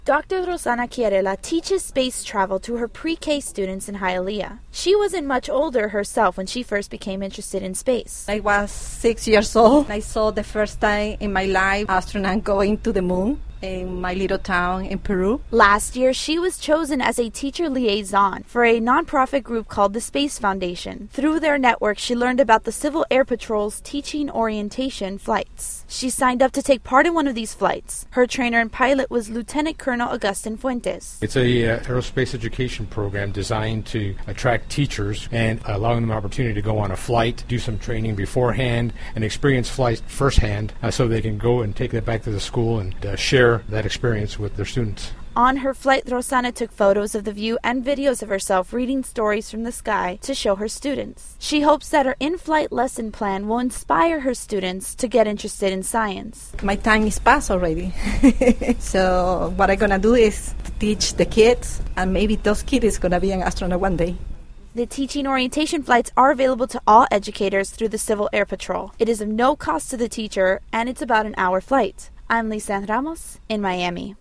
Dr. Rosana Chiarella teaches space travel to her pre-K students in Hialeah. She wasn't much older herself when she first became interested in space. I was 6 years old. I saw the first time in my life astronaut going to the moon in my little town in Peru. Last year, she was chosen as a teacher liaison for a nonprofit group called the Space Foundation. Through their network, she learned about the Civil Air Patrol's teaching orientation flights. She signed up to take part in one of these flights. Her trainer and pilot was Lieutenant Colonel Agustin Fuentes. It's a aerospace education program designed to attract teachers and allowing them an opportunity to go on a flight, do some training beforehand, and experience flight firsthand so they can go and take that back to the school and share that experience with their students. On her flight, Rosana took photos of the view and videos of herself reading stories from the sky to show her students. She hopes that her in-flight lesson plan will inspire her students to get interested in science. My time is past already. So what I'm going to do is to teach the kids, and maybe those kids is going to be an astronaut one day. The teaching orientation flights are available to all educators through the Civil Air Patrol. It is of no cost to the teacher, and it's about an hour flight. I'm Lisa Ramos in Miami.